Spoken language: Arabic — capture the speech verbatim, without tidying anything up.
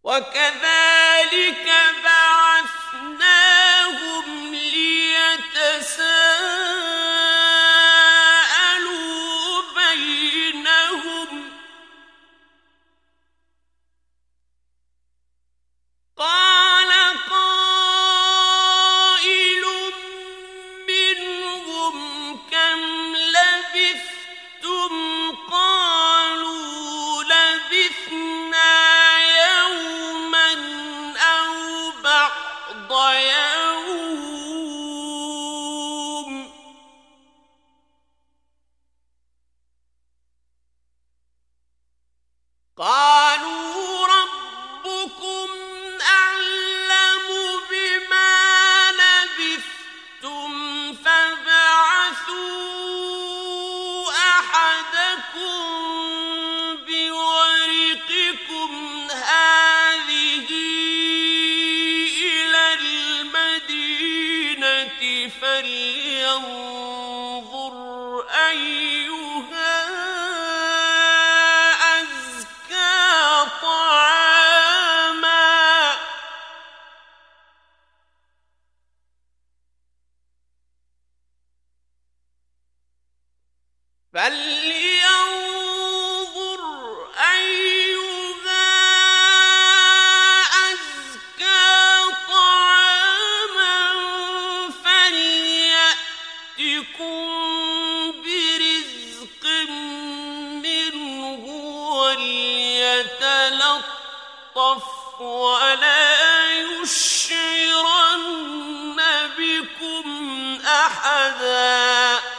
وكذلك بعثناهم ليتساءلوا بينهم قال قائل منهم كم لبثتم قالوا لبثنا يوما أو بعض يوم قالوا ربكم أعلم بما لبثتم فابعثوا أحدكم بورقكم هذه إلى المدينة فلينظر أيها أزكى طعاما فلينظر أيها أزكى طعاما فليأتكم برزق منه وليتلطف ولا يشعرن بكم أحدا